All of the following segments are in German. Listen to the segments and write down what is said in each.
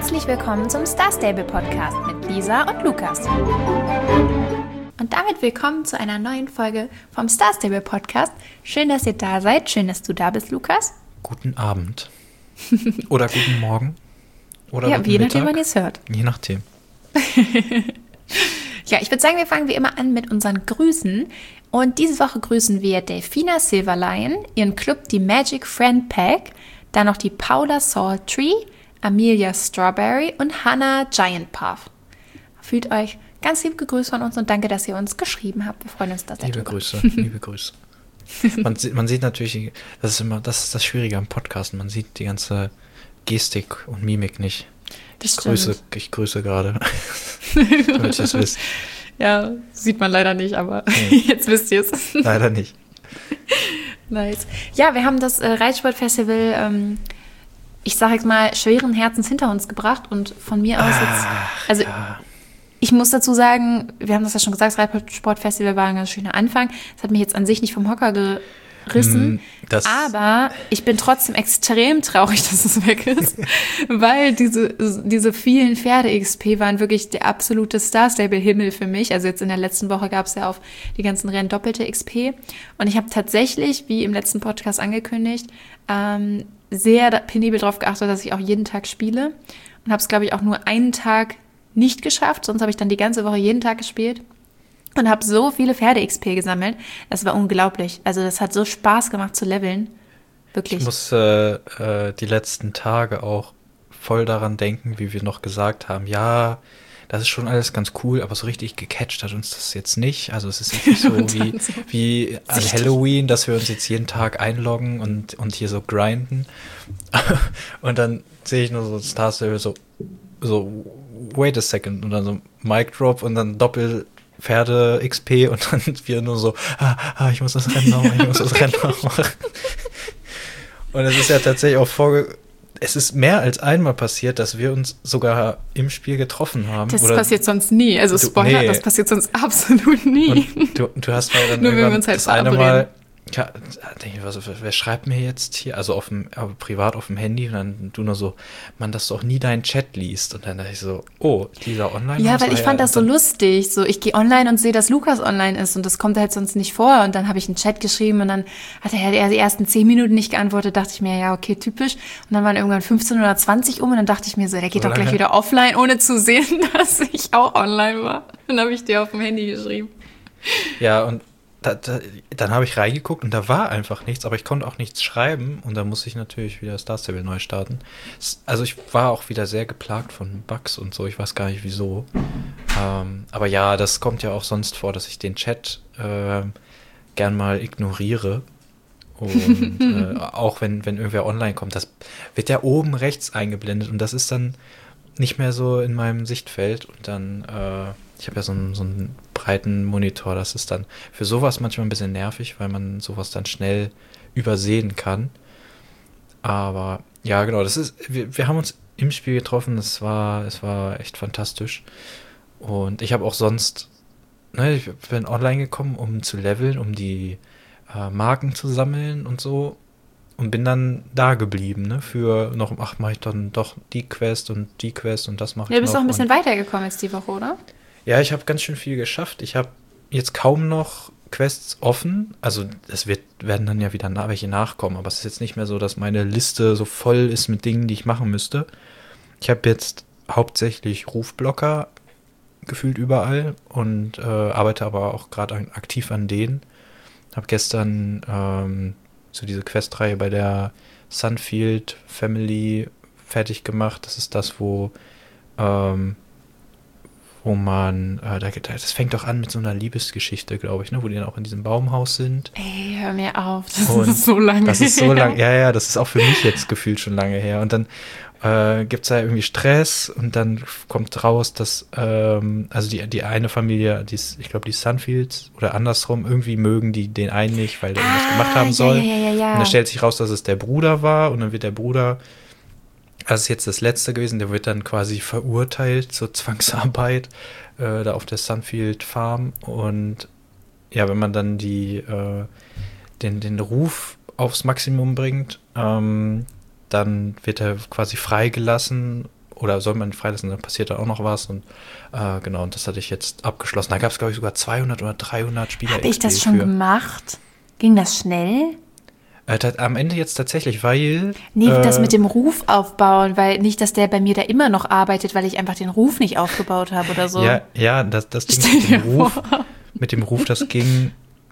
Herzlich willkommen zum Star Stable Podcast mit Lisa und Lukas. Und damit willkommen zu einer neuen Folge vom Star Stable Podcast. Schön, dass ihr da seid. Schön, dass du da bist, Lukas. Guten Abend. Oder guten Morgen. Oder ja, guten je Mittag. nachdem, wann ihr es hört. Je nachdem. Ja, ich würde sagen, wir fangen wie immer an mit unseren Grüßen. Und diese Woche grüßen wir Delfina Silverlion, ihren Club, die Magic Friend Pack, dann noch die Paula Saltree, Amelia Strawberry und Hannah Giant Puff. Fühlt euch ganz lieb gegrüßt von uns und danke, dass ihr uns geschrieben habt. Wir freuen uns, dass ihr Liebe Grüße, liebe Grüße. Man sieht natürlich, das ist das Schwierige am Podcast, man sieht die ganze Gestik und Mimik nicht. Ich grüße gerade, damit ihr es wisst. Ja, sieht man leider nicht, aber jetzt wisst ihr es. Leider nicht. Nice. Ja, wir haben das Reitsportfestival, ich sage jetzt mal, schweren Herzens hinter uns gebracht und von mir aus jetzt, also ja. Ich muss dazu sagen, wir haben das ja schon gesagt, das Reitsportfestival war ein ganz schöner Anfang. Das hat mich jetzt an sich nicht vom Hocker gerissen, aber ich bin trotzdem extrem traurig, dass es weg ist, weil diese vielen Pferde-XP waren wirklich der absolute Star-Stable-Himmel für mich. Also jetzt in der letzten Woche gab es ja auf die ganzen Rennen doppelte XP und ich habe tatsächlich, wie im letzten Podcast angekündigt, sehr penibel darauf geachtet, dass ich auch jeden Tag spiele und habe es, glaube ich, auch nur einen Tag nicht geschafft, sonst habe ich dann die ganze Woche jeden Tag gespielt und habe so viele Pferde-XP gesammelt. Das war unglaublich. Also das hat so Spaß gemacht zu leveln. Wirklich. Ich muss die letzten Tage auch voll daran denken, wie wir noch gesagt haben, ja, das ist schon alles ganz cool, aber so richtig gecatcht hat uns das jetzt nicht. Also es ist jetzt nicht so wie an Halloween, dass wir uns jetzt jeden Tag einloggen und hier so grinden. Und dann sehe ich nur so Star Stable so wait a second und dann so Mic Drop und dann Doppel-Pferde XP und dann wir nur so, ich muss das Rennen noch machen. Und es ist ja tatsächlich auch es ist mehr als einmal passiert, dass wir uns sogar im Spiel getroffen haben. Das passiert sonst nie. Also Spoiler, das passiert sonst absolut nie. Und du hast mal dann nur wenn wir uns halt das eine Mal, ja, denke ich, wer schreibt mir jetzt hier, also privat auf dem Handy und dann du nur so, man, dass du auch nie deinen Chat liest und dann dachte ich so, dieser online. Ja, weil ich fand das so lustig, so ich gehe online und sehe, dass Lukas online ist und das kommt halt sonst nicht vor und dann habe ich einen Chat geschrieben und dann hat er die ersten 10 Minuten nicht geantwortet, dachte ich mir, ja, okay, typisch und dann waren irgendwann 15 oder 20 und dann dachte ich mir so, der geht doch gleich wieder offline, ohne zu sehen, dass ich auch online war. Dann habe ich dir auf dem Handy geschrieben. Ja, und dann habe ich reingeguckt und da war einfach nichts, aber ich konnte auch nichts schreiben und da musste ich natürlich wieder Star Stable neu starten. Also ich war auch wieder sehr geplagt von Bugs und so, ich weiß gar nicht wieso. Aber ja, das kommt ja auch sonst vor, dass ich den Chat gern mal ignoriere. Und auch wenn irgendwer online kommt, das wird ja oben rechts eingeblendet und das ist dann nicht mehr so in meinem Sichtfeld und dann ich habe ja so einen breiten Monitor, das ist dann für sowas manchmal ein bisschen nervig, weil man sowas dann schnell übersehen kann. Aber ja, genau, wir haben uns im Spiel getroffen, es war echt fantastisch. Und ich habe auch sonst, ich bin online gekommen, um zu leveln, um die Marken zu sammeln und so. Und bin dann da geblieben, für noch, mache ich dann doch die Quest und das mache ich noch. Ja, du bist auch ein bisschen weitergekommen jetzt die Woche, oder? Ja, ich habe ganz schön viel geschafft. Ich habe jetzt kaum noch Quests offen. Also werden dann ja wieder welche nachkommen. Aber es ist jetzt nicht mehr so, dass meine Liste so voll ist mit Dingen, die ich machen müsste. Ich habe jetzt hauptsächlich Rufblocker gefühlt überall und arbeite aber auch gerade aktiv an denen. Habe gestern so diese Questreihe bei der Sunfield Family fertig gemacht. Das ist das, wo man, das fängt doch an mit so einer Liebesgeschichte, glaube ich, wo die dann auch in diesem Baumhaus sind. Ey, hör mir auf, das ist so lange her. Das ist so lange, ja, das ist auch für mich jetzt gefühlt schon lange her. Und dann gibt es da irgendwie Stress und dann kommt raus, dass also die eine Familie, ich glaube die Sunfields oder andersrum, irgendwie mögen die den einen nicht, weil der irgendwas gemacht haben soll. Ja. Und dann stellt sich raus, dass es der Bruder war und dann wird der Bruder, das ist jetzt das Letzte gewesen, der wird dann quasi verurteilt zur Zwangsarbeit da auf der Sunfield Farm und ja, wenn man dann den Ruf aufs Maximum bringt, dann wird er quasi freigelassen oder soll man ihn freilassen, dann passiert da auch noch was und genau, und das hatte ich jetzt abgeschlossen. Da gab es, glaube ich, sogar 200 oder 300 Spieler. Habe ich das schon gemacht? Ging das schnell? Am Ende jetzt tatsächlich, weil... Nee, das mit dem Ruf aufbauen, weil nicht, dass der bei mir da immer noch arbeitet, weil ich einfach den Ruf nicht aufgebaut habe oder so. Ja, das Ding mit dem Ruf, das ging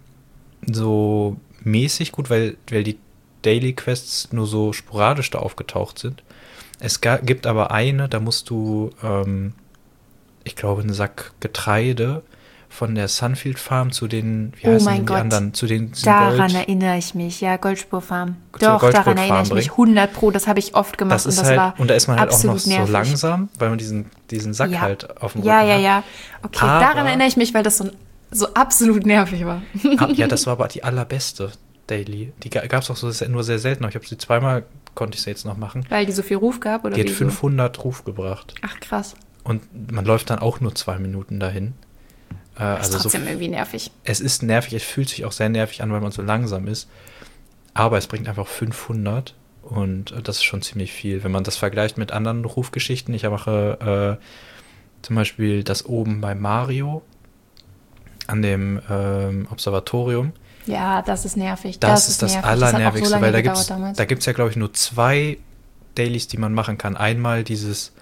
so mäßig gut, weil die Daily Quests nur so sporadisch da aufgetaucht sind. Es gibt aber eine, da musst du, ich glaube, einen Sack Getreide von der Sunfield Farm zu den, wie heißen denn die anderen? Zu den daran erinnere ich mich, ja, Goldspurfarm. Doch, daran erinnere ich mich 100%, das habe ich oft gemacht und das halt, war und da ist man halt auch noch nervig. so langsam, weil man diesen Sack halt auf dem Rücken hat. Ja. Okay, daran erinnere ich mich, weil das so absolut nervig war. Ja, das war aber die allerbeste Daily. Die gab es auch nur sehr selten. Ich habe sie zweimal, konnte ich sie jetzt noch machen. Weil die so viel Ruf gab? Oder die hat 500 Ruf gebracht. Ach, krass. Und man läuft dann auch nur 2 Minuten dahin. Das ist trotzdem irgendwie nervig. Es ist nervig, es fühlt sich auch sehr nervig an, weil man so langsam ist. Aber es bringt einfach 500 und das ist schon ziemlich viel. Wenn man das vergleicht mit anderen Rufgeschichten, ich mache zum Beispiel das oben bei Mario an dem Observatorium. Ja, das ist nervig. Das ist das Allernervigste, weil da gibt es ja, glaube ich, nur 2 Dailies, die man machen kann. Einmal diese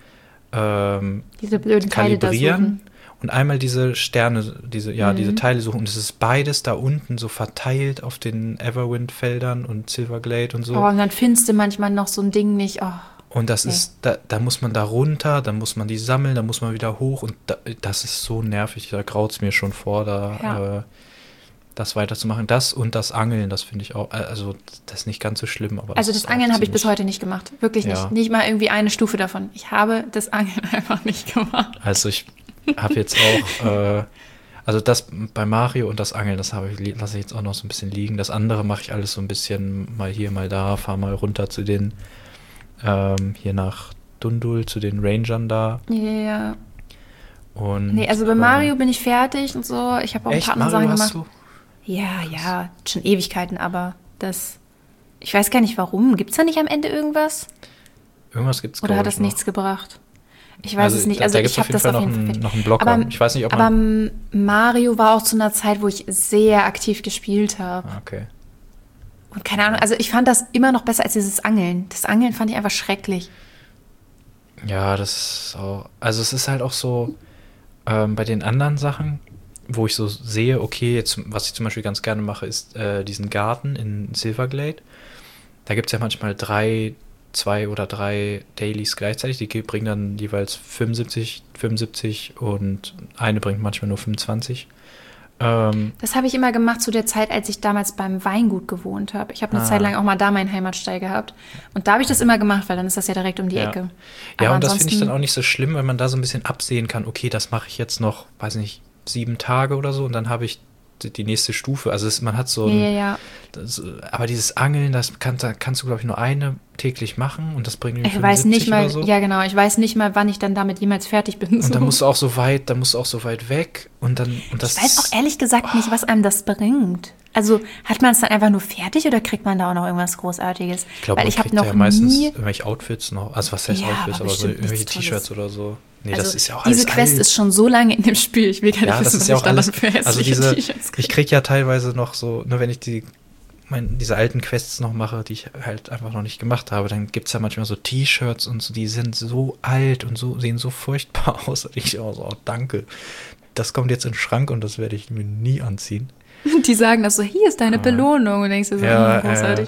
blöden Kalibrieren und einmal diese Sterne, diese Teile suchen. Und es ist beides da unten so verteilt auf den Everwind-Feldern und Silverglade und so. Oh, und dann findest du manchmal noch so ein Ding nicht. Oh. Und das ist, da muss man da runter, dann muss man die sammeln, dann muss man wieder hoch und das ist so nervig, da graut es mir schon vor, das weiterzumachen. Das und das Angeln, das finde ich auch, also das ist nicht ganz so schlimm. Aber also das Angeln habe ich bis heute nicht gemacht, wirklich nicht. Ja. Nicht mal irgendwie eine Stufe davon. Ich habe das Angeln einfach nicht gemacht. Also ich habe jetzt auch, also das bei Mario und das Angeln, das lasse ich jetzt auch noch so ein bisschen liegen. Das andere mache ich alles so ein bisschen mal hier, mal da, fahre mal runter zu den hier nach Dundul zu den Rangern da. Ja. Und, nee, also bei Mario bin ich fertig und so. Ich habe auch ein paar andere Sachen gemacht. Du? Ja, schon Ewigkeiten, aber ich weiß gar nicht warum. Gibt es da nicht am Ende irgendwas? Irgendwas gibt es, oder hat das nichts gebracht? Ich weiß es nicht. Also da gibt es auf jeden Fall noch einen Blocker. Aber, ich weiß nicht, ob aber Mario war auch zu einer Zeit, wo ich sehr aktiv gespielt habe. Okay. Und keine Ahnung, also ich fand das immer noch besser als dieses Angeln. Das Angeln fand ich einfach schrecklich. Ja, das ist auch, also es ist halt auch so, bei den anderen Sachen, wo ich so sehe, okay, jetzt, was ich zum Beispiel ganz gerne mache, ist diesen Garten in Silverglade. Da gibt es ja manchmal 2 oder 3 Dailies gleichzeitig, die bringen dann jeweils 75 und eine bringt manchmal nur 25. Das habe ich immer gemacht zu der Zeit, als ich damals beim Weingut gewohnt habe. Ich habe eine Zeit lang auch mal da meinen Heimatstall gehabt. Und da habe ich das immer gemacht, weil dann ist das ja direkt um die Ecke. Ja, aber und das finde ich dann auch nicht so schlimm, weil man da so ein bisschen absehen kann, okay, das mache ich jetzt noch, weiß nicht, 7 Tage oder so und dann habe ich die nächste Stufe. Also man hat so aber dieses Angeln, das kannst du, glaube ich, nur eine täglich machen und das bringt irgendwie 75 weiß nicht mal, oder so. Ja, genau. Ich weiß nicht mal, wann ich dann damit jemals fertig bin. Und dann musst du auch so weit weg und das. Ich weiß auch ehrlich gesagt nicht, was einem das bringt. Also hat man es dann einfach nur fertig oder kriegt man da auch noch irgendwas Großartiges? Ich glaube, man kriegt ja meistens irgendwelche Outfits noch. Also was heißt Outfits, aber so irgendwelche T-Shirts oder so. Nee, also das ist ja auch alles diese Quest ist schon so lange in dem Spiel. Ich will gar nicht wissen, was ich da noch für hässliche T-Shirts kriege. Ich kriege ja teilweise noch so, nur wenn ich diese alten Quests noch mache, die ich halt einfach noch nicht gemacht habe, dann gibt es ja manchmal so T-Shirts und so, die sind so alt und sehen so furchtbar aus. Und ich auch so, oh, danke. Das kommt jetzt in den Schrank und das werde ich mir nie anziehen. Die sagen das so, hier ist deine Belohnung. Und denkst du so, großartig.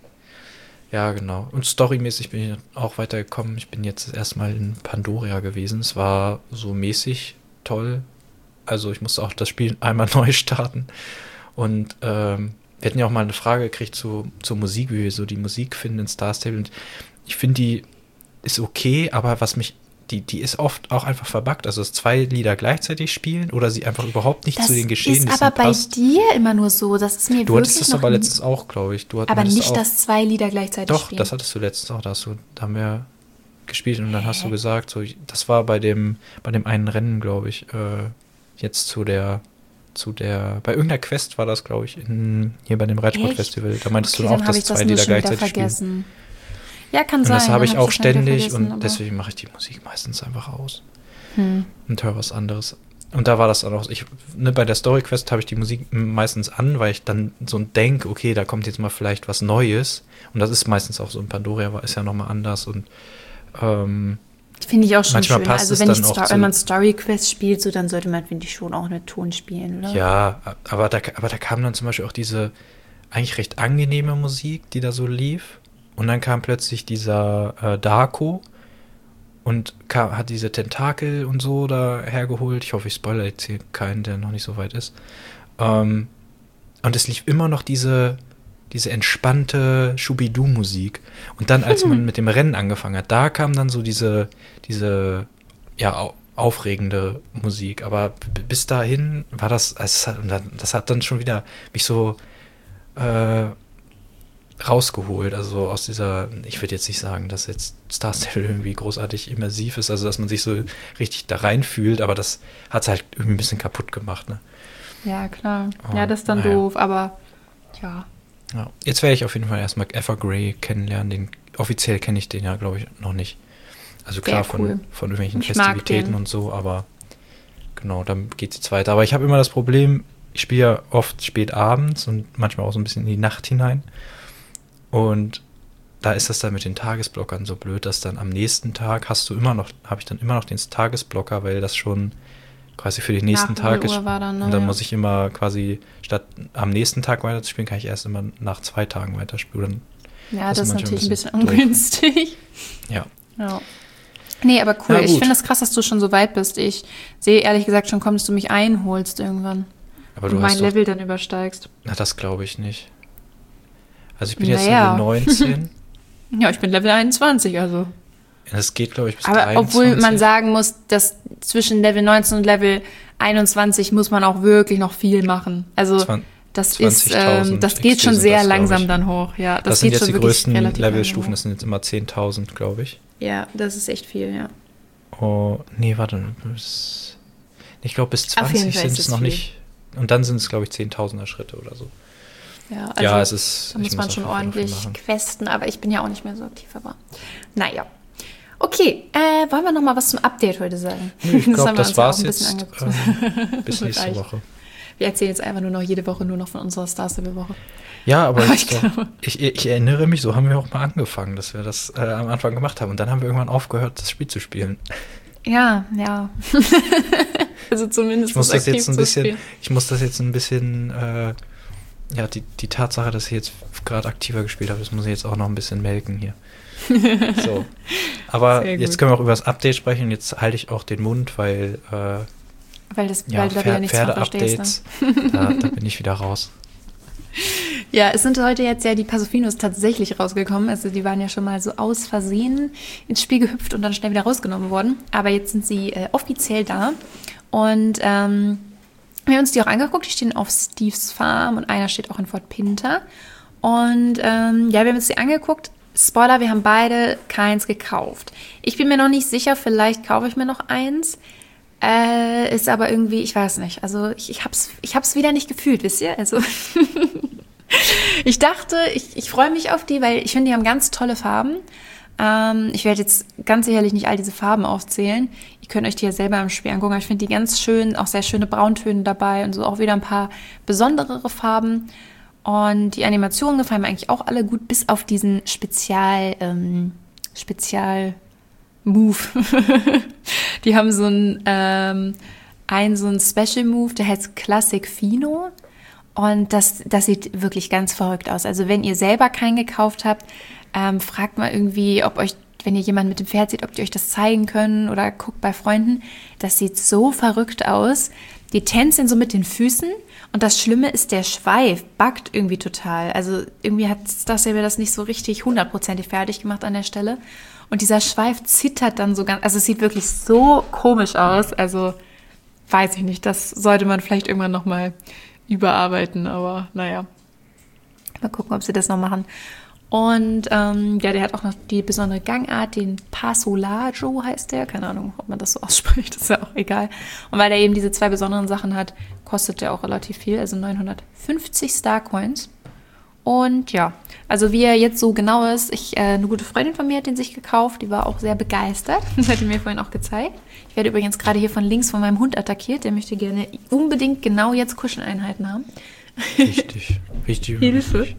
Ja, genau. Und storymäßig bin ich auch weitergekommen. Ich bin jetzt erstmal in Pandoria gewesen. Es war so mäßig toll. Also ich musste auch das Spiel einmal neu starten. Und wir hatten ja auch mal eine Frage gekriegt zur Musik, wie wir so die Musik finden in Star Stable. Und ich finde, die ist okay, aber die ist oft auch einfach verbuggt. Also dass 2 Lieder gleichzeitig spielen oder sie einfach überhaupt nicht zu den Geschehnissen passt. Das ist aber bei dir immer nur so. Das ist mir du hattest das aber letztens auch, glaube ich. Aber nicht, dass 2 Lieder gleichzeitig spielen. Doch, das hattest du letztens auch. Da haben wir gespielt und dann hast du gesagt, so, das war bei dem einen Rennen, glaube ich, jetzt bei irgendeiner Quest war das, glaube ich, hier bei dem Reitsportfestival. Da meintest du auch, dass 2 Lieder gleichzeitig spielen. Ja, kann Und sein. das habe ich dann auch ich das schon wieder ständig vergessen, und deswegen mache ich die Musik meistens einfach aus Hm. und höre was anderes. Und da war das dann auch, bei der Story Quest habe ich die Musik meistens an, weil ich dann so denke, okay, da kommt jetzt mal vielleicht was Neues. Und das ist meistens auch so in Pandoria, ist ja nochmal anders. Und Finde ich auch schon manchmal schön. passt Also es wenn, dann auch wenn man Story Quest spielt, so, dann sollte man, finde ich, schon auch mit Ton spielen, oder? Ja, aber da kam dann zum Beispiel auch diese eigentlich recht angenehme Musik, die da so lief. Und dann kam plötzlich dieser Darko und hat diese Tentakel und so da hergeholt. Ich hoffe, ich spoilere jetzt hier keinen, der noch nicht so weit ist. Und es lief immer noch diese entspannte Schubidu-Musik. Und dann, als man mit dem Rennen angefangen hat, da kam dann so diese aufregende Musik. Aber bis dahin war das hat dann schon wieder mich so rausgeholt. Also aus dieser, ich würde jetzt nicht sagen, dass jetzt Star Stable irgendwie großartig immersiv ist, also dass man sich so richtig da reinfühlt, aber das hat es halt irgendwie ein bisschen kaputt gemacht, ne? Ja, klar. Ja, das ist dann doof, aber ja. Ja. Jetzt werde ich auf jeden Fall erstmal Evergrey kennenlernen. Offiziell kenne ich den ja, glaube ich, noch nicht. Also klar, cool. von irgendwelchen Festivitäten und so, aber genau, dann geht es jetzt weiter. Aber ich habe immer das Problem, ich spiele ja oft spät abends und manchmal auch so ein bisschen in die Nacht hinein. Und da ist das dann mit den Tagesblockern so blöd, dass dann am nächsten Tag habe ich dann immer noch den Tagesblocker, weil das schon quasi für den nächsten Tag ist. Und dann muss ich immer quasi, statt am nächsten Tag weiterzuspielen, kann ich erst immer nach 2 Tagen weiterspielen. Ja, das ist natürlich ein bisschen ungünstig. Ja. Nee, aber cool. Ich finde es krass, dass du schon so weit bist. Ich sehe ehrlich gesagt schon, dass du mich einholst irgendwann. Aber du und mein Level dann übersteigst. Na, das glaube ich nicht. Also ich bin jetzt Level 19. Ja, ich bin Level 21, also. Das geht, glaube ich, bis aber 23. Obwohl man sagen muss, dass zwischen Level 19 und Level 21 muss man auch wirklich noch viel machen. Also das geht schon sehr langsam dann hoch. Ja, das geht sind jetzt die größten Levelstufen, das sind jetzt immer 10.000, glaube ich. Ja, das ist echt viel, ja. Oh, nee, warte. Ich glaube, bis 20 sind es noch nicht. Und dann sind es, glaube ich, 10.000er Schritte oder so. Ja, also es ist, da muss man schon ordentlich questen, aber ich bin ja auch nicht mehr so aktiv, aber naja. Okay, wollen wir noch mal was zum Update heute sagen? Nee, ich glaube, das war's jetzt bis nächste Woche. Wir erzählen jetzt einfach nur noch jede Woche nur noch von unserer Star Stable-Woche. Ja, aber ich erinnere mich, so haben wir auch mal angefangen, dass wir das am Anfang gemacht haben. Und dann haben wir irgendwann aufgehört, das Spiel zu spielen. Ja. Also zumindest ich muss das jetzt ein bisschen die Tatsache, dass ich jetzt gerade aktiver gespielt habe, das muss ich jetzt auch noch ein bisschen melken hier. So. Aber jetzt können wir auch über das Update sprechen. Jetzt halte ich auch den Mund, weil du da wieder nichts von verstehst. Ne? Da bin ich wieder raus. Ja, es sind heute jetzt ja die Pasofinos tatsächlich rausgekommen. Also die waren ja schon mal so aus Versehen ins Spiel gehüpft und dann schnell wieder rausgenommen worden. Aber jetzt sind sie offiziell da. Und wir haben uns die auch angeguckt. Die stehen auf Steves Farm und einer steht auch in Fort Pinter. Und wir haben uns die angeguckt. Spoiler, wir haben beide keins gekauft. Ich bin mir noch nicht sicher, vielleicht kaufe ich mir noch eins. Ist aber irgendwie, ich weiß nicht. Also ich hab's wieder nicht gefühlt, wisst ihr? Also ich dachte, ich freue mich auf die, weil ich finde, die haben ganz tolle Farben. Ich werde jetzt ganz sicherlich nicht all diese Farben aufzählen. Ihr könnt euch die ja selber im Spiel angucken. Aber ich finde die ganz schön, auch sehr schöne Brauntöne dabei und so auch wieder ein paar besonderere Farben. Und die Animationen gefallen mir eigentlich auch alle gut, bis auf diesen Spezial-Move. Die haben so einen Special-Move, der heißt Classic Fino. Und das sieht wirklich ganz verrückt aus. Also wenn ihr selber keinen gekauft habt, fragt mal irgendwie, wenn ihr jemanden mit dem Pferd seht, ob die euch das zeigen können oder guckt bei Freunden. Das sieht so verrückt aus. Die tänzeln so mit den Füßen und das Schlimme ist, der Schweif buggt irgendwie total. Also irgendwie hat Star Stable das nicht so richtig 100%ig fertig gemacht an der Stelle. Und dieser Schweif zittert dann so ganz, also es sieht wirklich so komisch aus. Also weiß ich nicht, das sollte man vielleicht irgendwann nochmal überarbeiten, aber naja. Mal gucken, ob sie das noch machen. Und der hat auch noch die besondere Gangart, den Pasolajo heißt der. Keine Ahnung, ob man das so ausspricht, ist ja auch egal. Und weil er eben diese 2 besonderen Sachen hat, kostet der auch relativ viel, also 950 Starcoins. Und ja, also wie er jetzt so genau ist, eine gute Freundin von mir hat den sich gekauft, die war auch sehr begeistert. Das hat er mir vorhin auch gezeigt. Ich werde übrigens gerade hier von links von meinem Hund attackiert, der möchte gerne unbedingt genau jetzt Kuscheleinheiten haben. Wichtig. Hilfe.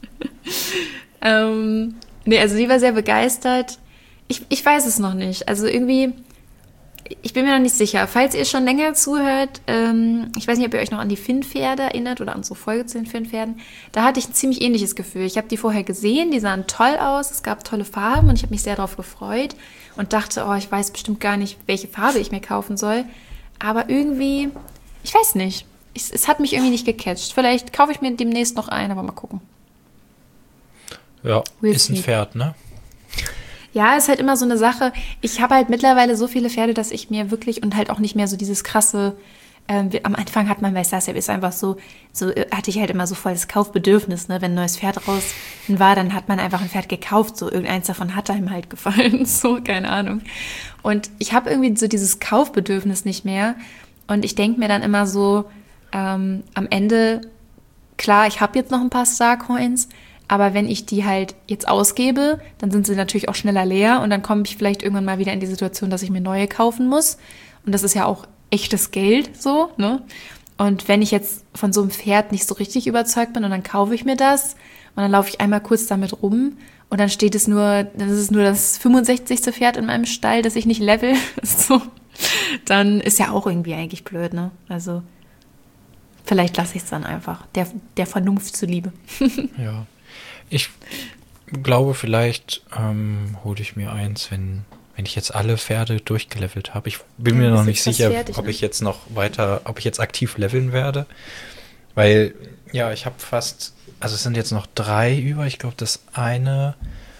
Nee, also die war sehr begeistert. Ich weiß es noch nicht. Also irgendwie, ich bin mir noch nicht sicher. Falls ihr schon länger zuhört, ich weiß nicht, ob ihr euch noch an die Finn-Pferde erinnert oder an unsere Folge zu den Finn-Pferden. Da hatte ich ein ziemlich ähnliches Gefühl. Ich habe die vorher gesehen, die sahen toll aus, es gab tolle Farben und ich habe mich sehr darauf gefreut und dachte, oh, ich weiß bestimmt gar nicht, welche Farbe ich mir kaufen soll. Aber irgendwie, ich weiß nicht. Es hat mich irgendwie nicht gecatcht. Vielleicht kaufe ich mir demnächst noch einen, aber mal gucken. Ja, ist ein Pferd, ne? Ja, ist halt immer so eine Sache. Ich habe halt mittlerweile so viele Pferde, dass ich mir wirklich und halt auch nicht mehr so dieses krasse, am Anfang hat man, weiß das ja, ist einfach so hatte ich halt immer so voll das Kaufbedürfnis, ne? Wenn ein neues Pferd raus war, dann hat man einfach ein Pferd gekauft, so irgendeins davon hat einem halt gefallen, so, keine Ahnung. Und ich habe irgendwie so dieses Kaufbedürfnis nicht mehr und ich denke mir dann immer so, am Ende, klar, ich habe jetzt noch ein paar Starcoins, aber wenn ich die halt jetzt ausgebe, dann sind sie natürlich auch schneller leer und dann komme ich vielleicht irgendwann mal wieder in die Situation, dass ich mir neue kaufen muss. Und das ist ja auch echtes Geld so, ne? Und wenn ich jetzt von so einem Pferd nicht so richtig überzeugt bin und dann kaufe ich mir das und dann laufe ich einmal kurz damit rum und dann das ist nur das 65. Pferd in meinem Stall, das ich nicht level, so, dann ist ja auch irgendwie eigentlich blöd, ne? Also vielleicht lasse ich es dann einfach, der Vernunft zuliebe. Ja. Ich glaube, vielleicht hole ich mir eins, wenn ich jetzt alle Pferde durchgelevelt habe. Ich bin mir noch nicht sicher, ob ich jetzt aktiv leveln werde. Weil, ja, ich habe es sind jetzt noch 3 über. Ich glaube, das eine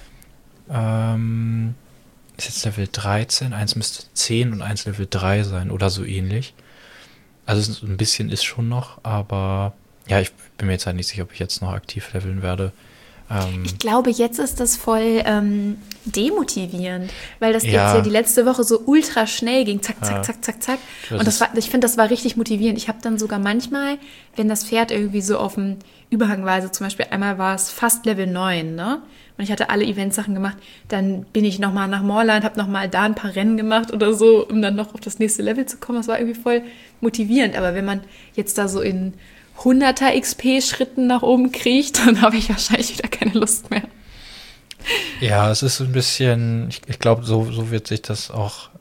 ist jetzt Level 13, eins müsste 10 und eins Level 3 sein oder so ähnlich. Also ein bisschen ist schon noch, aber ja, ich bin mir jetzt halt nicht sicher, ob ich jetzt noch aktiv leveln werde. Ich glaube, jetzt ist das voll demotivierend, weil das jetzt ja die letzte Woche so ultra schnell ging, zack, zack, zack, zack, zack. Und ich finde, das war richtig motivierend. Ich habe dann sogar manchmal, wenn das Pferd irgendwie so auf dem Überhang war, also zum Beispiel einmal war es fast Level 9, ne? Und ich hatte alle Eventsachen gemacht, dann bin ich nochmal nach Moorland, habe nochmal da ein paar Rennen gemacht oder so, um dann noch auf das nächste Level zu kommen. Das war irgendwie voll motivierend. Aber wenn man jetzt da so in 100er XP-Schritten nach oben kriecht, dann habe ich wahrscheinlich wieder keine Lust mehr. Ja, es ist so ein bisschen, ich glaube, so wird sich das auch,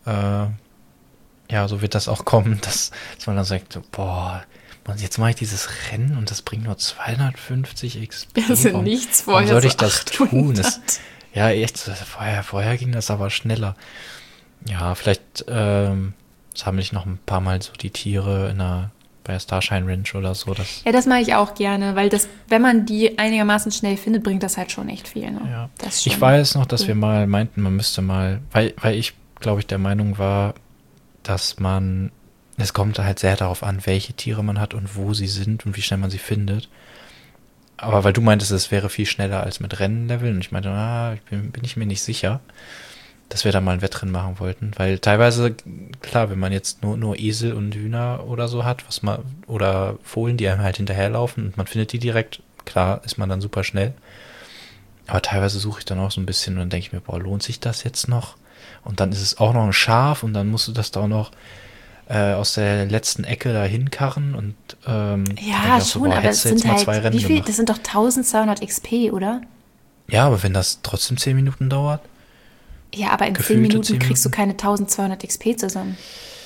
so wird das auch kommen, dass man dann sagt, so, boah, jetzt mache ich dieses Rennen und das bringt nur 250 XP. Das sind nichts vorher. Warum soll ich das tun? Ja, echt, vorher ging das aber schneller. Ja, vielleicht sammle ich noch ein paar Mal so die Tiere bei der Starshine Ranch oder so. Ja, das mache ich auch gerne, weil wenn man die einigermaßen schnell findet, bringt das halt schon echt viel. Ne? Ja. Ich weiß noch, dass wir mal meinten, man müsste mal, weil ich, glaube ich, der Meinung war, dass es kommt halt sehr darauf an, welche Tiere man hat und wo sie sind und wie schnell man sie findet. Aber weil du meintest, es wäre viel schneller als mit Rennenleveln und ich meinte, bin ich mir nicht sicher, dass wir da mal ein Wettrennen machen wollten, weil teilweise, klar, wenn man jetzt nur Esel und Hühner oder so hat, oder Fohlen, die einem halt hinterherlaufen und man findet die direkt, klar, ist man dann super schnell. Aber teilweise suche ich dann auch so ein bisschen und dann denke ich mir, boah, lohnt sich das jetzt noch? Und dann ist es auch noch ein Schaf und dann musst du das da auch noch aus der letzten Ecke da hinkarren und ja, schon, aber es sind halt, wie viel? Das sind doch 1200 XP, oder? Ja, aber wenn das trotzdem 10 Minuten dauert? Ja, aber in 10 Minuten kriegst du keine 1200 XP zusammen.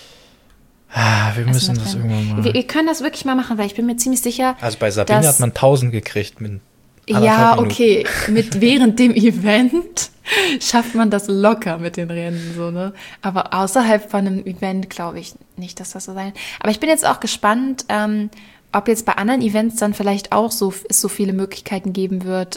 Wir müssen das irgendwann mal. Wir können das wirklich mal machen, weil ich bin mir ziemlich sicher. Also bei Sabine hat man 1000 gekriegt mit ja, okay. Während dem Event schafft man das locker mit den Rennen, so, ne? Aber außerhalb von einem Event glaube ich nicht, dass das so sein. Aber ich bin jetzt auch gespannt, ob jetzt bei anderen Events dann vielleicht auch es so viele Möglichkeiten geben wird,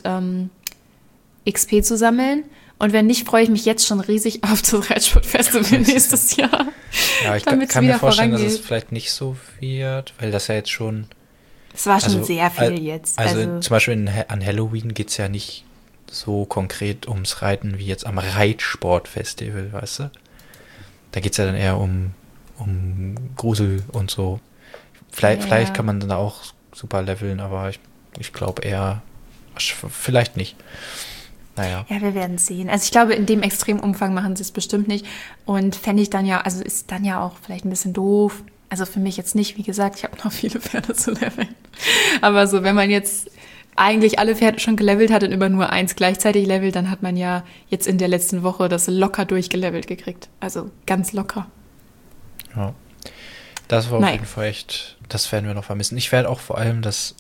XP zu sammeln. Und wenn nicht, freue ich mich jetzt schon riesig auf das Reitsportfestival nächstes Jahr. Ja, ich kann mir vorstellen, dass es vielleicht nicht so wird, weil das ja jetzt schon. Es war schon sehr viel jetzt. Also zum Beispiel an Halloween geht es ja nicht so konkret ums Reiten wie jetzt am Reitsportfestival, weißt du? Da geht es ja dann eher um Grusel und so. Vielleicht kann man dann auch super leveln, aber ich glaube eher, Vielleicht nicht. Naja. Ja, wir werden sehen. Also ich glaube, in dem extremen Umfang machen sie es bestimmt nicht. Und fände ich dann ja, also ist dann ja auch vielleicht ein bisschen doof. Also für mich jetzt nicht, wie gesagt, ich habe noch viele Pferde zu leveln. Aber so, wenn man jetzt eigentlich alle Pferde schon gelevelt hat und immer nur eins gleichzeitig levelt, dann hat man ja jetzt in der letzten Woche das locker durchgelevelt gekriegt. Also ganz locker. Ja. Das war auf jeden Fall echt, das werden wir noch vermissen. Ich werde auch vor allem das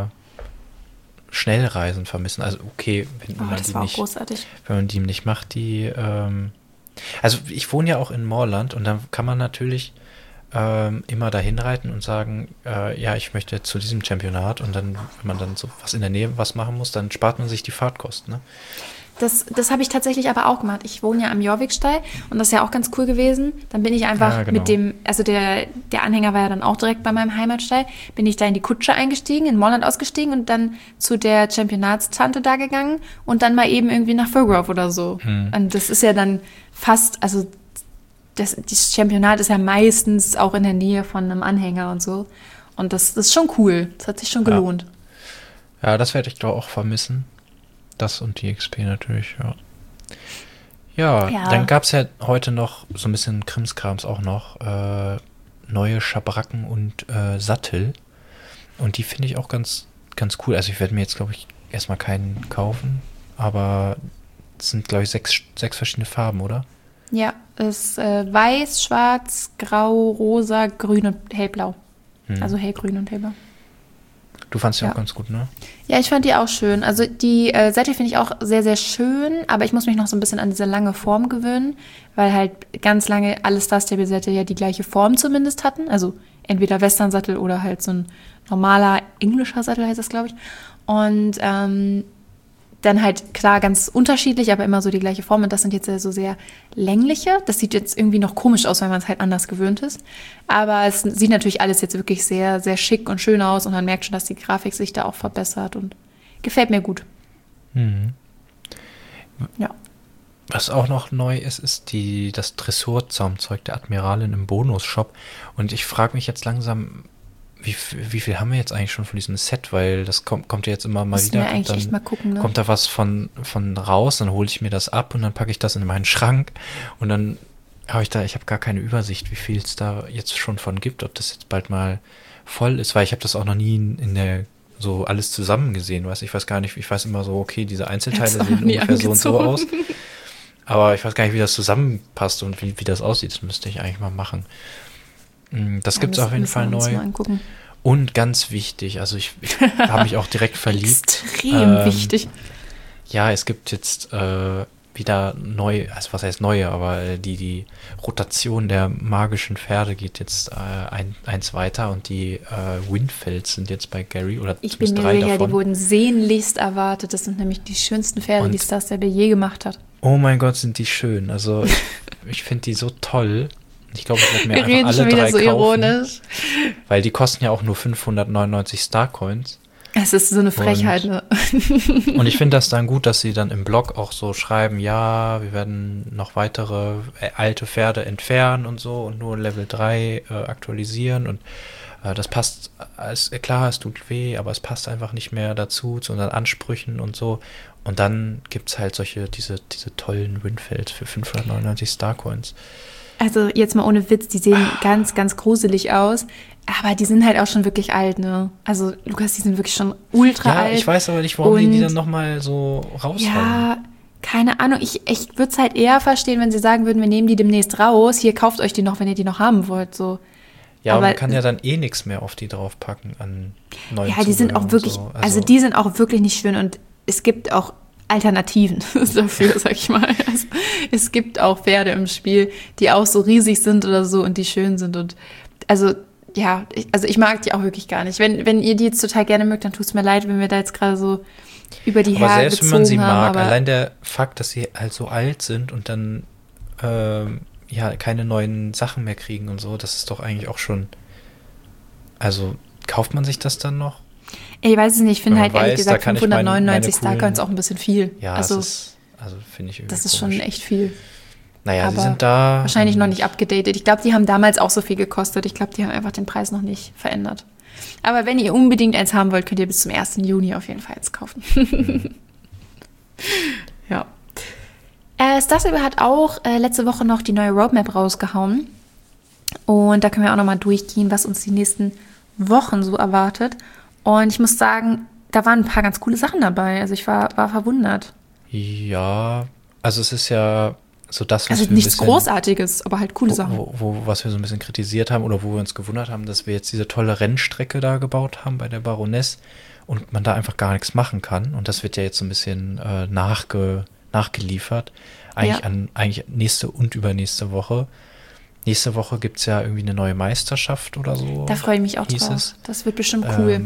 Schnellreisen vermissen. Also okay, wenn man das war auch großartig. Wenn man die nicht macht, die also ich wohne ja auch in Moorland und dann kann man natürlich immer dahin reiten und sagen, ja, ich möchte zu diesem Championat und dann, wenn man dann so was in der Nähe was machen muss, dann spart man sich die Fahrtkosten, ne? Das habe ich tatsächlich aber auch gemacht. Ich wohne ja am Jorvikstall und das ist ja auch ganz cool gewesen. Dann bin ich einfach mit dem, also der Anhänger war ja dann auch direkt bei meinem Heimatstall, bin ich da in die Kutsche eingestiegen, in Moorland ausgestiegen und dann zu der Championatstante da gegangen und dann mal eben irgendwie nach Firgrove oder so. Und das ist ja dann fast, also das Championat ist ja meistens auch in der Nähe von einem Anhänger und so. Und das ist schon cool. Das hat sich schon gelohnt. Ja, das werde ich doch auch vermissen. Das und die XP natürlich, ja. Ja, dann gab es ja heute noch so ein bisschen Krimskrams auch noch. Neue Schabracken und Sattel. Und die finde ich auch ganz, ganz cool. Also ich werde mir jetzt, glaube ich, erstmal keinen kaufen. Aber es sind, glaube ich, sechs verschiedene Farben, oder? Ja, es ist weiß, schwarz, grau, rosa, grün und hellblau. Also hellgrün und hellblau. Du fandst die auch ganz gut, ne? Ja, ich fand die auch schön. Also die Sättel finde ich auch sehr, sehr schön, aber ich muss mich noch so ein bisschen an diese lange Form gewöhnen, weil halt ganz lange alle Star Stable Sättel ja die gleiche Form zumindest hatten. Also entweder Western-Sattel oder halt so ein normaler englischer Sattel heißt das, glaube ich. Und dann halt, klar, ganz unterschiedlich, aber immer so die gleiche Form. Und das sind jetzt so sehr längliche. Das sieht jetzt irgendwie noch komisch aus, weil man es halt anders gewöhnt ist. Aber es sieht natürlich alles jetzt wirklich sehr, sehr schick und schön aus. Und man merkt schon, dass die Grafik sich da auch verbessert. Und gefällt mir gut. Ja. Was auch noch neu ist, ist das Dressurzaumzeug der Admiralin im Bonus-Shop. Und ich frage mich jetzt langsam, wie viel haben wir jetzt eigentlich schon von diesem Set? Weil das kommt ja jetzt immer mal wieder. Wir eigentlich echt mal gucken, ne? Kommt da was von raus, dann hole ich mir das ab und dann packe ich das in meinen Schrank. Und dann habe ich habe gar keine Übersicht, wie viel es da jetzt schon von gibt, ob das jetzt bald mal voll ist, weil ich habe das auch noch nie in der so alles zusammen gesehen, weißt? Ich weiß gar nicht, ich weiß immer so, okay, diese Einzelteile sehen ungefähr so und so aus. Aber ich weiß gar nicht, wie das zusammenpasst und wie das aussieht. Das müsste ich eigentlich mal machen. Das gibt es auf jeden Fall neu. Und ganz wichtig, also ich habe mich auch direkt verliebt. Extrem wichtig. Ja, es gibt jetzt wieder neu, also was heißt neue, aber die Rotation der magischen Pferde geht jetzt eins weiter und die Windfelds sind jetzt bei Gary oder ich bin mir sicher, die wurden sehnlichst erwartet. Das sind nämlich die schönsten Pferde, die Star Stable je gemacht hat. Oh mein Gott, sind die schön. Also ich finde die so toll. Ich glaube, ich werde mir einfach alle schon wieder 3 so kaufen. Ironisch. Weil die kosten ja auch nur 599 Starcoins. Es ist so eine Frechheit, ne? Und ich finde das dann gut, dass sie dann im Blog auch so schreiben, ja, wir werden noch weitere alte Pferde entfernen und so und nur Level 3 aktualisieren und das passt, klar, es tut weh, aber es passt einfach nicht mehr dazu, zu unseren Ansprüchen und so. Und dann gibt es halt diese tollen Windfelds für 599 Starcoins. Also jetzt mal ohne Witz, die sehen ganz, ganz gruselig aus, aber die sind halt auch schon wirklich alt, ne? Also Lukas, die sind wirklich schon ultra alt. Ja, ich weiß aber nicht, warum die dann nochmal so raushauen. Ja, keine Ahnung. Ich würde es halt eher verstehen, wenn sie sagen würden, wir nehmen die demnächst raus, hier kauft euch die noch, wenn ihr die noch haben wollt, so. Ja, aber man kann ja dann nichts mehr auf die draufpacken an neuen Ja, die sind auch wirklich, so. Also die sind auch wirklich nicht schön und es gibt auch Alternativen dafür, sag ich mal. Also, es gibt auch Pferde im Spiel, die auch so riesig sind oder so und die schön sind und also ja, ich mag die auch wirklich gar nicht. Wenn ihr die jetzt total gerne mögt, dann tut es mir leid, wenn wir da jetzt gerade so über die Herren gezogen haben. Aber selbst wenn man sie mag, allein der Fakt, dass sie halt so alt sind und dann keine neuen Sachen mehr kriegen und so, das ist doch eigentlich auch schon, also kauft man sich das dann noch? Ich weiß es nicht, ich finde halt ehrlich gesagt 599 Starcoins auch ein bisschen viel. Ja, also finde ich irgendwie das ist komisch. Schon echt viel. Naja, aber sie sind da. Wahrscheinlich noch nicht abgedatet. Ich glaube, die haben damals auch so viel gekostet. Ich glaube, die haben einfach den Preis noch nicht verändert. Aber wenn ihr unbedingt eins haben wollt, könnt ihr bis zum 1. Juni auf jeden Fall eins kaufen. Ja. Star Stable hat auch letzte Woche noch die neue Roadmap rausgehauen. Und da können wir auch nochmal durchgehen, was uns die nächsten Wochen so erwartet. Und ich muss sagen, da waren ein paar ganz coole Sachen dabei. Also ich war verwundert. Ja, also es ist ja so das, was also wir nichts ein bisschen, Großartiges, aber halt coole Sachen. was wir so ein bisschen kritisiert haben oder wo wir uns gewundert haben, dass wir jetzt diese tolle Rennstrecke da gebaut haben bei der Baroness und man da einfach gar nichts machen kann. Und das wird ja jetzt so ein bisschen nachgeliefert. Eigentlich nächste und übernächste Woche. Nächste Woche gibt es ja irgendwie eine neue Meisterschaft oder so. Da freue ich mich auch drauf. Das wird bestimmt cool.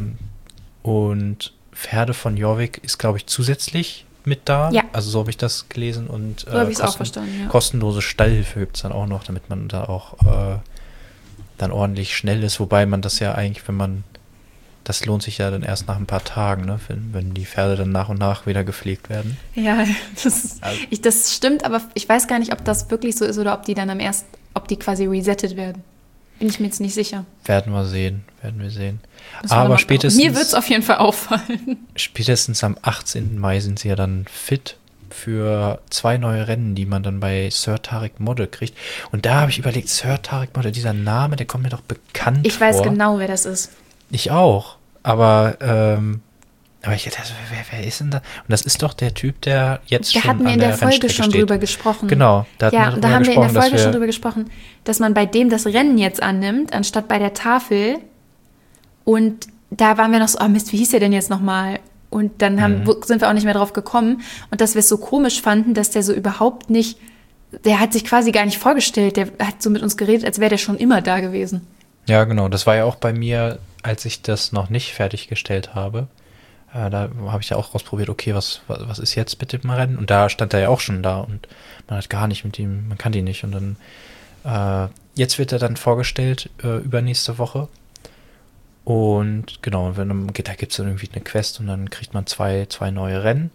Und Pferde von Jorvik ist, glaube ich, zusätzlich mit da. Ja. Also so habe ich das gelesen. Und so habe ich es auch verstanden, ja. Kostenlose Stallhilfe gibt es dann auch noch, damit man da auch dann ordentlich schnell ist. Wobei man das ja eigentlich, das lohnt sich ja dann erst nach ein paar Tagen, ne? Wenn die Pferde dann nach und nach wieder gepflegt werden. Ja, das stimmt, aber ich weiß gar nicht, ob das wirklich so ist oder ob die dann ob die quasi resettet werden. Bin ich mir jetzt nicht sicher. Werden wir sehen. Aber spätestens... Mir wird es auf jeden Fall auffallen. Spätestens am 18. Mai sind sie ja dann fit für 2 neue Rennen, die man dann bei Sir Tarek Model kriegt. Und da habe ich überlegt, Sir Tarek Model, dieser Name, der kommt mir doch bekannt vor. Ich weiß genau, wer das ist. Ich auch. Aber ich dachte, wer ist denn da? Und das ist doch der Typ, der jetzt schon hatten wir in der Folge schon drüber gesprochen. Genau. Da haben wir in der Folge schon drüber gesprochen, dass man bei dem das Rennen jetzt annimmt, anstatt bei der Tafel. Und da waren wir noch so, Mist, wie hieß der denn jetzt nochmal? Und dann sind wir auch nicht mehr drauf gekommen. Und dass wir es so komisch fanden, dass der so überhaupt nicht, der hat sich quasi gar nicht vorgestellt. Der hat so mit uns geredet, als wäre der schon immer da gewesen. Ja, genau. Das war ja auch bei mir, als ich das noch nicht fertiggestellt habe. Da habe ich ja auch ausprobiert, okay, was ist jetzt mit dem Rennen? Und da stand er ja auch schon da und man hat gar nicht mit ihm, man kannte ihn nicht. Und dann, jetzt wird er dann vorgestellt, übernächste Woche. Und genau, da gibt es dann irgendwie eine Quest und dann kriegt man zwei neue Rennen.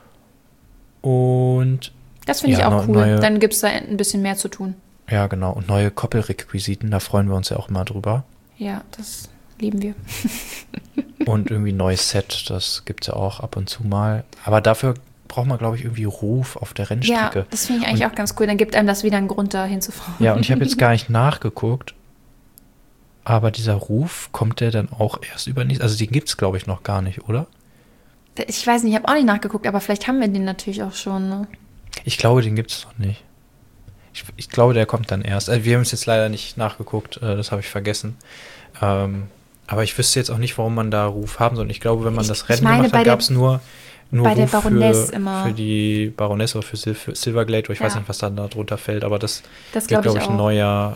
Und das finde ich auch cool. Dann gibt es da ein bisschen mehr zu tun. Ja, genau. Und neue Koppelrequisiten, da freuen wir uns ja auch immer drüber. Ja, das lieben wir. Und irgendwie ein neues Set, das gibt es ja auch ab und zu mal. Aber dafür braucht man, glaube ich, irgendwie Ruf auf der Rennstrecke. Ja, das finde ich eigentlich auch ganz cool. Dann gibt einem das wieder einen Grund, da hinzufahren. Ja, und ich habe jetzt gar nicht nachgeguckt. Aber dieser Ruf, kommt der dann auch erst übernächst? Also den gibt es, glaube ich, noch gar nicht, oder? Ich weiß nicht, ich habe auch nicht nachgeguckt, aber vielleicht haben wir den natürlich auch schon. Ne? Ich glaube, den gibt es noch nicht. Ich glaube, der kommt dann erst. Also wir haben es jetzt leider nicht nachgeguckt, das habe ich vergessen. Aber ich wüsste jetzt auch nicht, warum man da Ruf haben soll. Und ich glaube, wenn man das Rennen gemacht hat, gab es nur bei der Baroness für die Baroness oder für Silverglade, oder ich weiß nicht, was dann da drunter fällt, aber das wird, glaube ich, ein neuer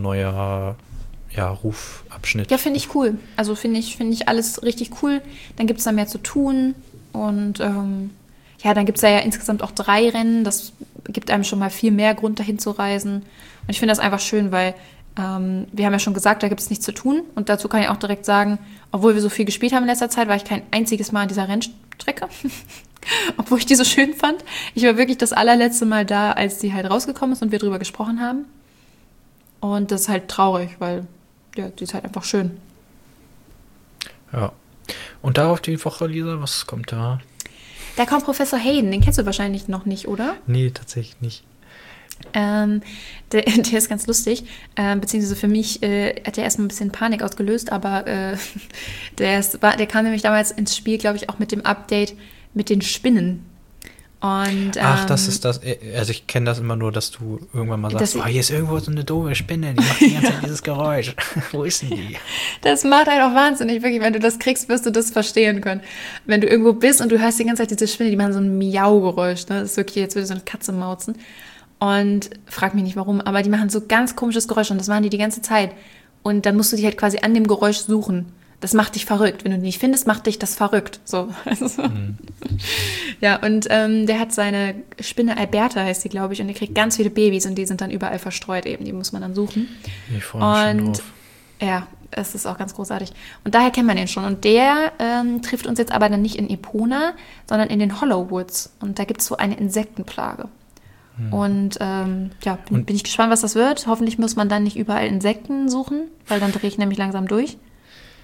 Rufabschnitt. Ja, finde ich cool. Also finde ich alles richtig cool. Dann gibt es da mehr zu tun und dann gibt es ja insgesamt auch 3 Rennen. Das gibt einem schon mal viel mehr Grund, dahin zu reisen. Und ich finde das einfach schön, weil wir haben ja schon gesagt, da gibt es nichts zu tun. Und dazu kann ich auch direkt sagen, obwohl wir so viel gespielt haben in letzter Zeit, war ich kein einziges Mal an dieser Rennstrecke. Obwohl ich die so schön fand. Ich war wirklich das allerletzte Mal da, als die halt rausgekommen ist und wir drüber gesprochen haben. Und das ist halt traurig, weil die ist halt einfach schön. Ja. Und darauf die Woche, Lisa, was kommt da? Da kommt Professor Hayden, den kennst du wahrscheinlich noch nicht, oder? Nee, tatsächlich nicht. Der ist ganz lustig, beziehungsweise für mich hat der erstmal ein bisschen Panik ausgelöst, aber der kam nämlich damals ins Spiel, glaube ich, auch mit dem Update mit den Spinnen. Und, ach, das ist das. Also ich kenne das immer nur, dass du irgendwann mal sagst, hier ist irgendwo so eine doofe Spinne, die macht die ganze Zeit dieses Geräusch. Wo ist denn die? Das macht halt auch wahnsinnig, wirklich. Wenn du das kriegst, wirst du das verstehen können. Wenn du irgendwo bist und du hörst die ganze Zeit diese Spinne, die machen so ein Miau-Geräusch. Ne? Das ist wirklich, jetzt würde so eine Katze mauzen. Und frag mich nicht warum, aber die machen so ganz komisches Geräusch und das machen die ganze Zeit. Und dann musst du dich halt quasi an dem Geräusch suchen. Das macht dich verrückt. Wenn du die nicht findest, macht dich das verrückt. So. Ja, und der hat seine Spinne, Alberta heißt die, glaube ich, und der kriegt ganz viele Babys und die sind dann überall verstreut eben. Die muss man dann suchen. Ich freue mich schon drauf. Ja, es ist auch ganz großartig. Und daher kennt man den schon. Und der trifft uns jetzt aber dann nicht in Epona, sondern in den Hollowwoods. Und da gibt es so eine Insektenplage. Und bin ich gespannt, was das wird. Hoffentlich muss man dann nicht überall Insekten suchen, weil dann drehe ich nämlich langsam durch.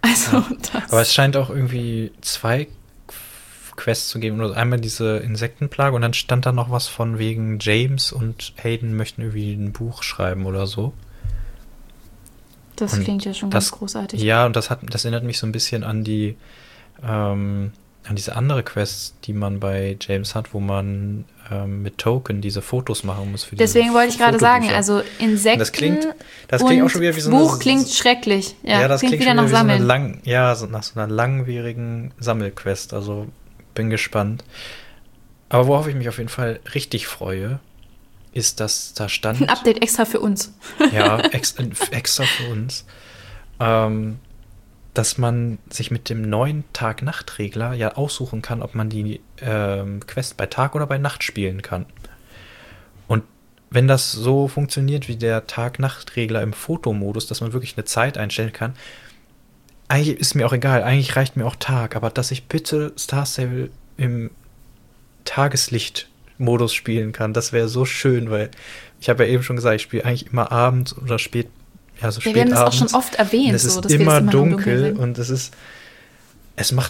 Also Aber es scheint auch irgendwie 2 Quests zu geben. Oder einmal diese Insektenplage und dann stand da noch was von wegen James und Hayden möchten irgendwie ein Buch schreiben oder so. Das Und klingt ja schon ganz großartig. Ja, und das erinnert mich so ein bisschen an an diese andere Quest, die man bei James hat, wo man mit Token diese Fotos machen muss. Deswegen wollte ich gerade sagen, also Insekten das klingt auch schon wieder wie so eine... Buch klingt schrecklich. Ja, das klingt wieder nach Sammeln. Nach so einer langwierigen Sammelquest. Also bin gespannt. Aber worauf ich mich auf jeden Fall richtig freue, ist, dass da stand... Ein Update extra für uns. Ja, extra für uns. Dass man sich mit dem neuen Tag-Nacht-Regler ja aussuchen kann, ob man die Quest bei Tag oder bei Nacht spielen kann. Und wenn das so funktioniert wie der Tag-Nacht-Regler im Fotomodus, dass man wirklich eine Zeit einstellen kann, eigentlich ist mir auch egal, eigentlich reicht mir auch Tag, aber dass ich bitte Star Stable im Tageslicht-Modus spielen kann, das wäre so schön, weil ich habe ja eben schon gesagt, ich spiele eigentlich immer abends oder spät. Ja, so spät wir haben das auch abends. schon oft erwähnt. Es ist dass immer wir das dunkel und es macht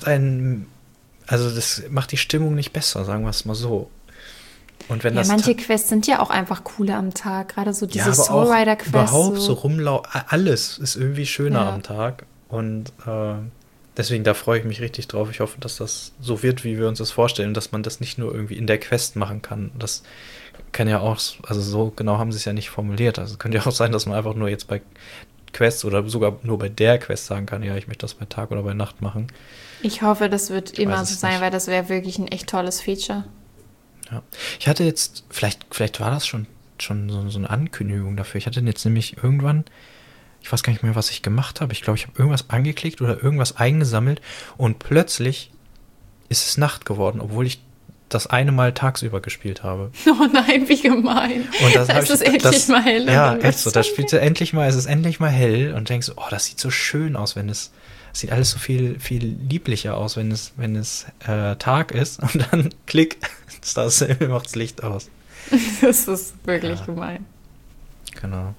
das macht die Stimmung nicht besser, sagen wir es mal so. Und wenn manche Quests sind ja auch einfach cooler am Tag, gerade so diese aber Soul Rider Quests. Überhaupt so alles ist irgendwie schöner am Tag und deswegen, da freue ich mich richtig drauf. Ich hoffe, dass das so wird, wie wir uns das vorstellen, dass man das nicht nur irgendwie in der Quest machen kann. Das kann ja auch, also so genau haben sie es ja nicht formuliert. Also es könnte ja auch sein, dass man einfach nur jetzt bei Quests oder sogar nur bei der Quest sagen kann, ja, ich möchte das bei Tag oder bei Nacht machen. Ich hoffe, das wird immer so sein, weil das wäre wirklich ein echt tolles Feature. Ja. Ich hatte jetzt, vielleicht war das schon so eine Ankündigung dafür. Ich hatte jetzt nämlich irgendwann, ich weiß gar nicht mehr, was ich gemacht habe. Ich glaube, ich habe irgendwas angeklickt oder irgendwas eingesammelt und plötzlich ist es Nacht geworden, obwohl ich das eine Mal tagsüber gespielt habe. Oh nein, wie gemein. Und das ist es endlich mal hell. Ja, echt so. Da spielt es endlich mal hell und denkst, oh, das sieht so schön aus, sieht alles so viel, viel lieblicher aus, wenn es Tag ist und dann klick, macht das Licht aus. Das ist wirklich gemein. Genau.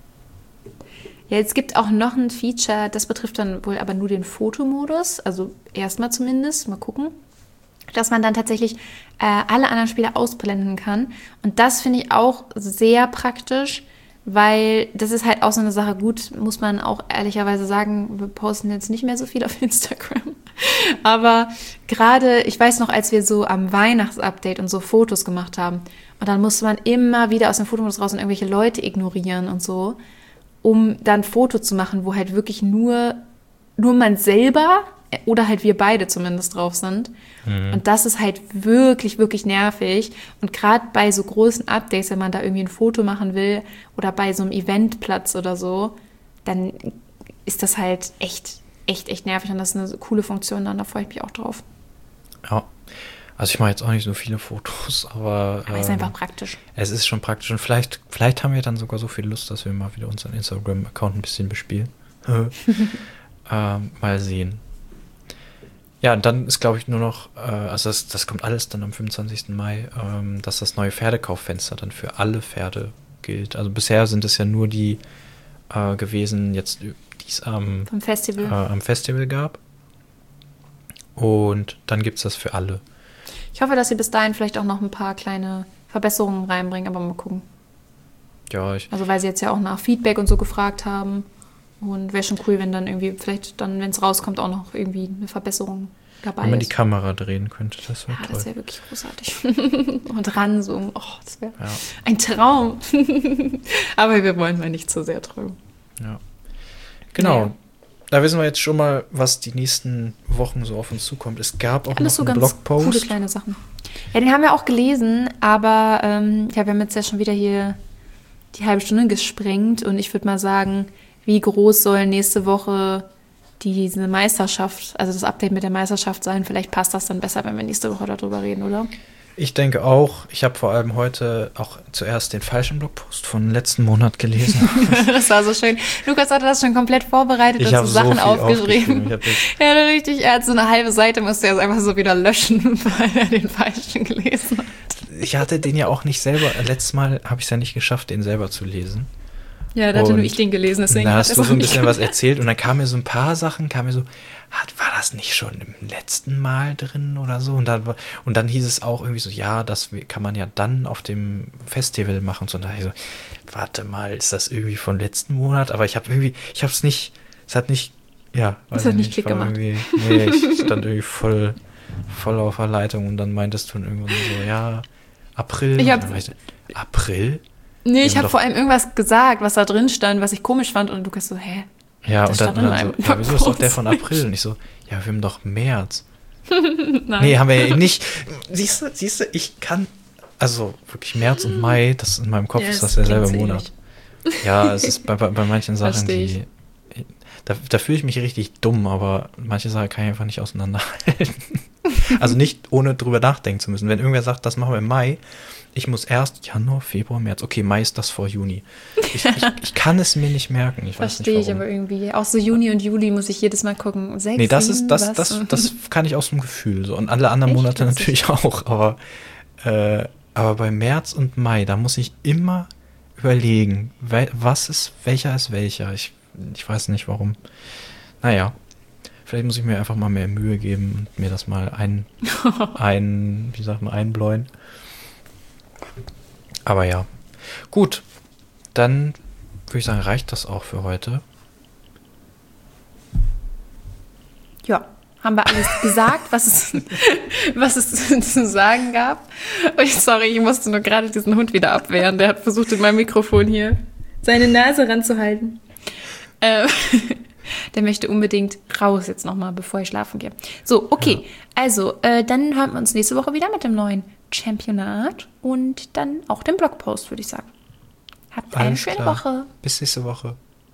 Ja, es gibt auch noch ein Feature, das betrifft dann wohl aber nur den Fotomodus, also erstmal zumindest, mal gucken, dass man dann tatsächlich alle anderen Spieler ausblenden kann. Und das finde ich auch sehr praktisch, weil das ist halt auch so eine Sache, gut, muss man auch ehrlicherweise sagen, wir posten jetzt nicht mehr so viel auf Instagram. Aber gerade, ich weiß noch, als wir so am Weihnachtsupdate und so Fotos gemacht haben, und dann musste man immer wieder aus dem Fotomodus raus und irgendwelche Leute ignorieren und so, um dann ein Foto zu machen, wo halt wirklich nur man selber oder halt wir beide zumindest drauf sind. Mhm. Und das ist halt wirklich, wirklich nervig. Und gerade bei so großen Updates, wenn man da irgendwie ein Foto machen will oder bei so einem Eventplatz oder so, dann ist das halt echt nervig. Und das ist eine coole Funktion, dann da freue ich mich auch drauf. Ja, also ich mache jetzt auch nicht so viele Fotos, aber es ist einfach praktisch. Es ist schon praktisch. Und vielleicht haben wir dann sogar so viel Lust, dass wir mal wieder unseren Instagram-Account ein bisschen bespielen. Mal sehen. Ja, und dann ist, glaube ich, nur noch, also das kommt alles dann am 25. Mai, dass das neue Pferdekauffenster dann für alle Pferde gilt. Also bisher sind es ja nur die gewesen, jetzt die es am Festival gab. Und dann gibt es das für alle. Ich hoffe, dass sie bis dahin vielleicht auch noch ein paar kleine Verbesserungen reinbringen, aber mal gucken. Ja, also weil sie jetzt ja auch nach Feedback und so gefragt haben. Und wäre schon cool, wenn dann irgendwie, vielleicht dann, wenn es rauskommt, auch noch irgendwie eine Verbesserung dabei ist. Wenn man die Kamera drehen könnte, das wäre toll. Ja, das wäre wirklich großartig. Und ranzoomen, das wäre ein Traum. Aber wir wollen mal nicht zu sehr träumen. Ja. Genau. Naja. Da wissen wir jetzt schon mal, was die nächsten Wochen so auf uns zukommt. Es gab auch noch einen Blogpost. Coole kleine Sachen. Ja, den haben wir auch gelesen, aber wir haben jetzt ja schon wieder hier die halbe Stunde gesprengt und ich würde mal sagen, wie groß soll nächste Woche diese Meisterschaft, also das Update mit der Meisterschaft sein? Vielleicht passt das dann besser, wenn wir nächste Woche darüber reden, oder? Ich denke auch. Ich habe vor allem heute auch zuerst den falschen Blogpost von letzten Monat gelesen. Das war so schön. Lukas hatte das schon komplett vorbereitet und so Sachen aufgeschrieben. Ja, richtig. Er hat so eine halbe Seite, musste er einfach so wieder löschen, weil er den falschen gelesen hat. Ich hatte den ja auch nicht selber. Letztes Mal habe ich es ja nicht geschafft, den selber zu lesen. Ja, da hatte nur ich den gelesen, deswegen da hat hast er du es so auch ein nicht bisschen was erzählt und dann kamen mir so ein paar Sachen, war das nicht schon im letzten Mal drin oder so? Und dann hieß es auch irgendwie so, ja, das kann man ja dann auf dem Festival machen. Und so, und da dachte ich so, warte mal, ist das irgendwie von letzten Monat? Aber es hat nicht, ja, Es hat nicht Klick gemacht. Nee, ich stand irgendwie voll auf der Leitung und dann meintest du irgendwann so, ja, April. Ich hab- Und dann war ich so, April? Nee, ich Wir haben habe vor allem irgendwas gesagt, was da drin stand, was ich komisch fand. Und Lukas so, hä? Ja, Das und stand dann in so, meinem ja, wieso ist doch der Post. von April? Und ich so, ja, wir haben doch März. Nein. Nee, haben wir ja eben nicht. Siehst du, ich kann, also wirklich März und Mai, das in meinem Kopf Ja, ist das es derselbe klingt Monat. Ja, es ist bei manchen Sachen, Versteh ich. da fühle ich mich richtig dumm, aber manche Sachen kann ich einfach nicht auseinanderhalten. Also nicht, ohne drüber nachdenken zu müssen. Wenn irgendwer sagt, das machen wir im Mai, ich muss erst Januar, Februar, März. Okay, Mai ist das vor Juni. Ich kann es mir nicht merken. Ich weiß Verstehe nicht ich warum. aber irgendwie. Auch so Juni und Juli muss ich jedes Mal gucken. 6, Nee, das 7, ist, was? das kann ich aus dem Gefühl. So. Und alle anderen Echt? Monate Witzig. natürlich auch. Aber bei März und Mai, da muss ich immer überlegen, welcher ist welcher. Ich weiß nicht warum. Naja, vielleicht muss ich mir einfach mal mehr Mühe geben und mir das mal einbläuen. Aber ja. Gut, dann würde ich sagen, reicht das auch für heute. Ja, haben wir alles gesagt, was es zu sagen gab. Und sorry, ich musste nur gerade diesen Hund wieder abwehren. Der hat versucht, in meinem Mikrofon hier seine Nase ranzuhalten. Der möchte unbedingt raus jetzt nochmal, bevor ich schlafen gehe. So, okay. Ja. Also, dann hören wir uns nächste Woche wieder mit dem neuen Championat und dann auch dem Blogpost, würde ich sagen. Habt eine schöne Woche. Bis nächste Woche.